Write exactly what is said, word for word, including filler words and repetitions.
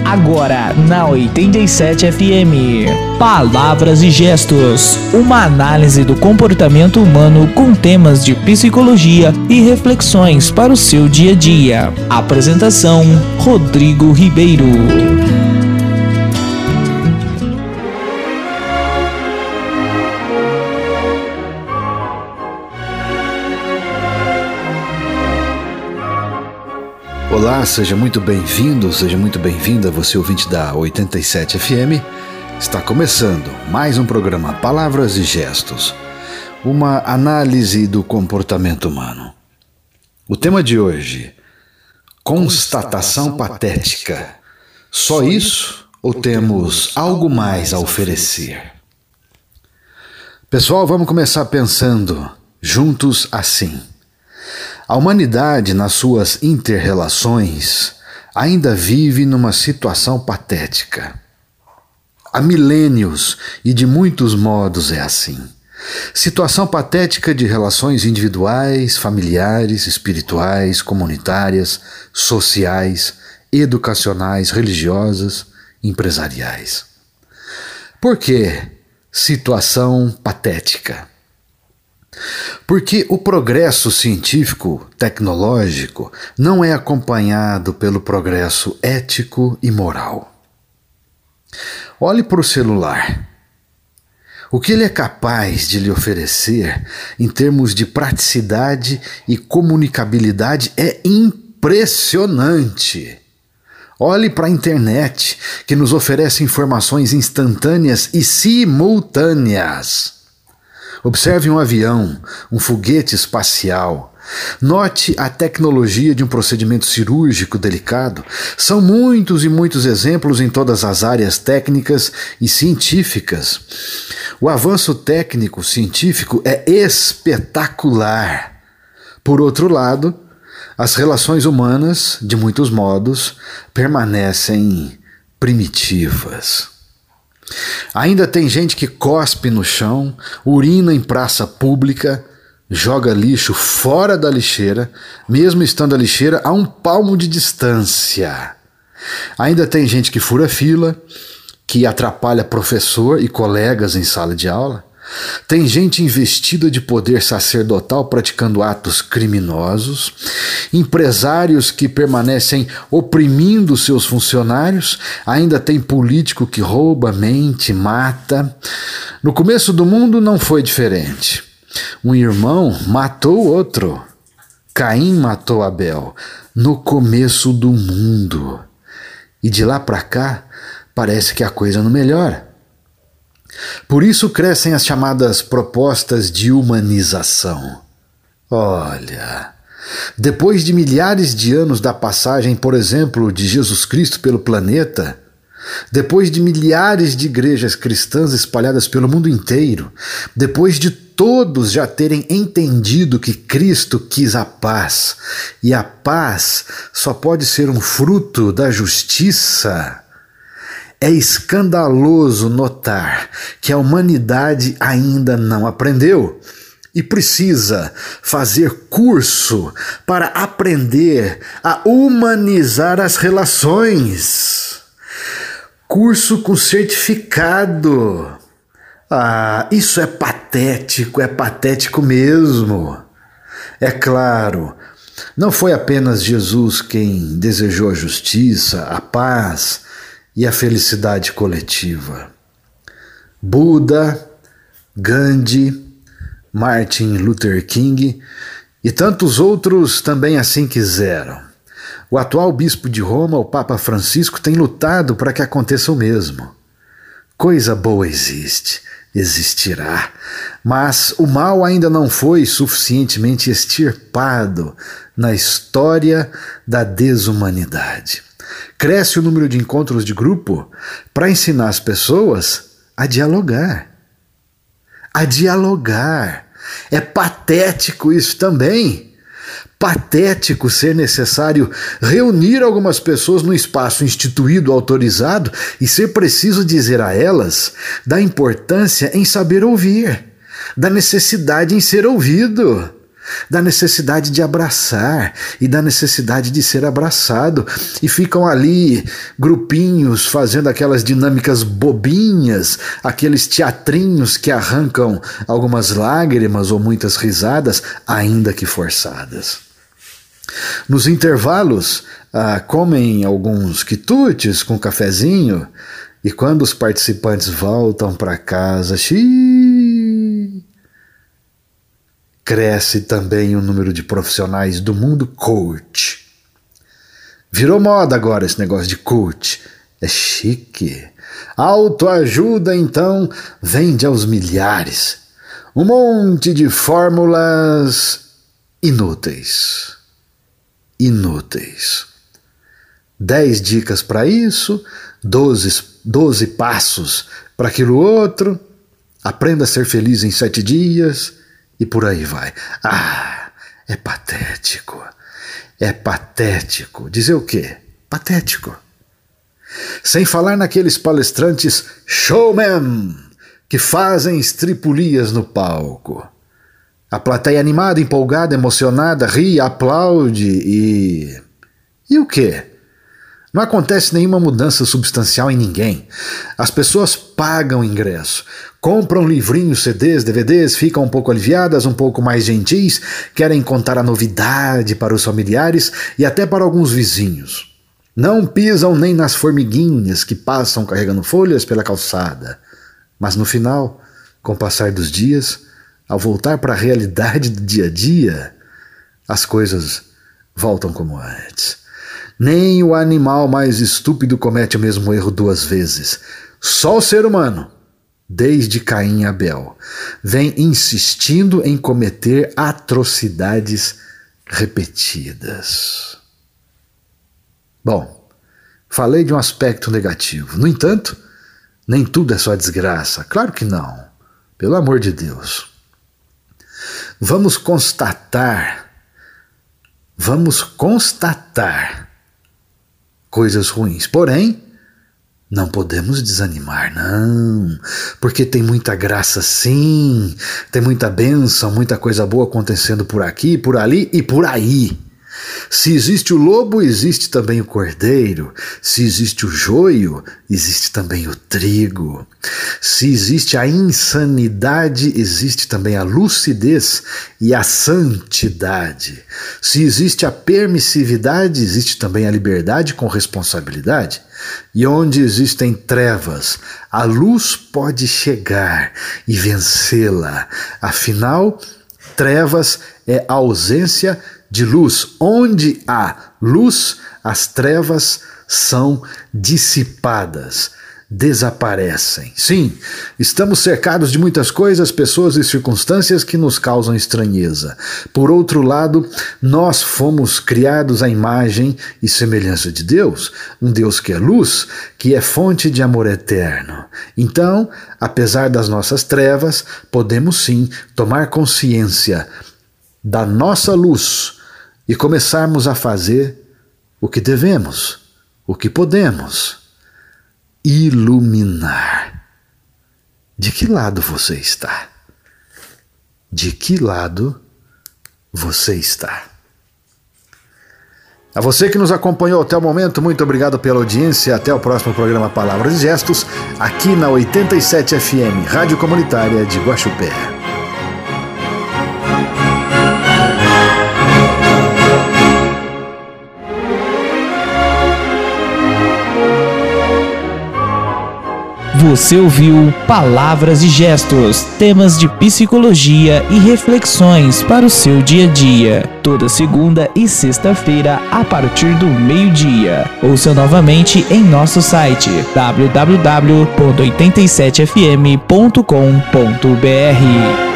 Agora na oitenta e sete F M. Palavras e gestos. Uma análise do comportamento humano com temas de psicologia e reflexões para o seu dia a dia. Apresentação: Rodrigo Ribeiro. Olá, seja muito bem-vindo, seja muito bem-vinda, você ouvinte da oitenta e sete F M. Está começando mais um programa Palavras e Gestos, uma análise do comportamento humano. O tema de hoje: constatação patética. Só isso ou temos algo mais a oferecer? Pessoal, vamos começar pensando juntos assim. A humanidade, nas suas inter-relações, ainda vive numa situação patética. Há milênios e de muitos modos é assim. Situação patética de relações individuais, familiares, espirituais, comunitárias, sociais, educacionais, religiosas, empresariais. Por que situação patética? Porque o progresso científico, tecnológico, não é acompanhado pelo progresso ético e moral. Olhe para o celular. O que ele é capaz de lhe oferecer em termos de praticidade e comunicabilidade é impressionante. Olhe para a internet, que nos oferece informações instantâneas e simultâneas. Observe um avião, um foguete espacial. Note a tecnologia de um procedimento cirúrgico delicado. São muitos e muitos exemplos em todas as áreas técnicas e científicas. O avanço técnico científico é espetacular. Por outro lado, as relações humanas, de muitos modos, permanecem primitivas. Ainda tem gente que cospe no chão, urina em praça pública, joga lixo fora da lixeira, mesmo estando a lixeira a um palmo de distância. Ainda tem gente que fura fila, que atrapalha professor e colegas em sala de aula. Tem gente investida de poder sacerdotal praticando atos criminosos, empresários que permanecem oprimindo seus funcionários, ainda tem político que rouba, mente, mata. No começo do mundo não foi diferente. Um irmão matou outro. Caim matou Abel. No começo do mundo. E de lá para cá, parece que a coisa não melhora. Por isso crescem as chamadas propostas de humanização. Olha, depois de milhares de anos da passagem, por exemplo, de Jesus Cristo pelo planeta, depois de milhares de igrejas cristãs espalhadas pelo mundo inteiro, depois de todos já terem entendido que Cristo quis a paz, e a paz só pode ser um fruto da justiça, é escandaloso notar que a humanidade ainda não aprendeu e precisa fazer curso para aprender a humanizar as relações. Curso com certificado. Ah, isso é patético, é patético mesmo. É claro, não foi apenas Jesus quem desejou a justiça, a paz e a felicidade coletiva. Buda, Gandhi, Martin Luther King e tantos outros também assim quiseram. O atual bispo de Roma, o Papa Francisco, tem lutado para que aconteça o mesmo. Coisa boa existe, existirá, mas o mal ainda não foi suficientemente extirpado na história da desumanidade. Cresce o número de encontros de grupo para ensinar as pessoas a dialogar. A dialogar. É patético isso também. Patético ser necessário reunir algumas pessoas num espaço instituído, autorizado, e ser preciso dizer a elas da importância em saber ouvir, da necessidade em ser ouvido. da necessidade de abraçar e da necessidade de ser abraçado, e ficam ali grupinhos fazendo aquelas dinâmicas bobinhas, aqueles teatrinhos que arrancam algumas lágrimas ou muitas risadas, ainda que forçadas. Nos intervalos, ah, comem alguns quitutes com cafezinho, e quando os participantes voltam para casa, xiii, cresce também o número de profissionais do mundo coach. Virou moda agora esse negócio de coach. É chique. Autoajuda, então, vende aos milhares. Um monte de fórmulas inúteis. Inúteis. Dez dicas para isso, doze, doze passos para aquilo outro, aprenda a ser feliz em sete dias e por aí vai. Ah, é patético. É patético. Dizer o quê? Patético. Sem falar naqueles palestrantes showman que fazem estripulias no palco. A plateia animada, empolgada, emocionada, ri, aplaude e... E o quê? Não acontece nenhuma mudança substancial em ninguém. As pessoas pagam ingresso, compram livrinhos, C Ds, D V Ds, ficam um pouco aliviadas, um pouco mais gentis, querem contar a novidade para os familiares e até para alguns vizinhos. Não pisam nem nas formiguinhas que passam carregando folhas pela calçada. Mas no final, com o passar dos dias, ao voltar para a realidade do dia a dia, as coisas voltam como antes. Nem o animal mais estúpido comete o mesmo erro duas vezes. Só o ser humano, desde Caim e Abel, vem insistindo em cometer atrocidades repetidas. Bom, falei de um aspecto negativo. No entanto, nem tudo é só desgraça. Claro que não. Pelo amor de Deus. Vamos constatar, vamos constatar coisas ruins. Porém, não podemos desanimar, não, porque tem muita graça sim, tem muita bênção, muita coisa boa acontecendo por aqui, por ali e por aí. Se existe o lobo, existe também o cordeiro. Se existe o joio, existe também o trigo. Se existe a insanidade, existe também a lucidez e a santidade. Se existe a permissividade, existe também a liberdade com responsabilidade. E onde existem trevas, a luz pode chegar e vencê-la. Afinal, trevas é a ausência de luz. Onde há luz, as trevas são dissipadas, desaparecem. Sim, estamos cercados de muitas coisas, pessoas e circunstâncias que nos causam estranheza. Por outro lado, nós fomos criados à imagem e semelhança de Deus, um Deus que é luz, que é fonte de amor eterno. Então, apesar das nossas trevas, podemos sim tomar consciência da nossa luz e começarmos a fazer o que devemos, o que podemos. Iluminar. De que lado você está? De que lado você está? A você que nos acompanhou até o momento, muito obrigado pela audiência. Até o próximo programa Palavras e Gestos, aqui na oitenta e sete F M, Rádio Comunitária de Guaxupé. Você ouviu Palavras e Gestos, temas de psicologia e reflexões para o seu dia a dia. Toda segunda e sexta-feira, a partir do meio-dia. Ouça novamente em nosso site w w w ponto oitenta e sete f m ponto com ponto b r.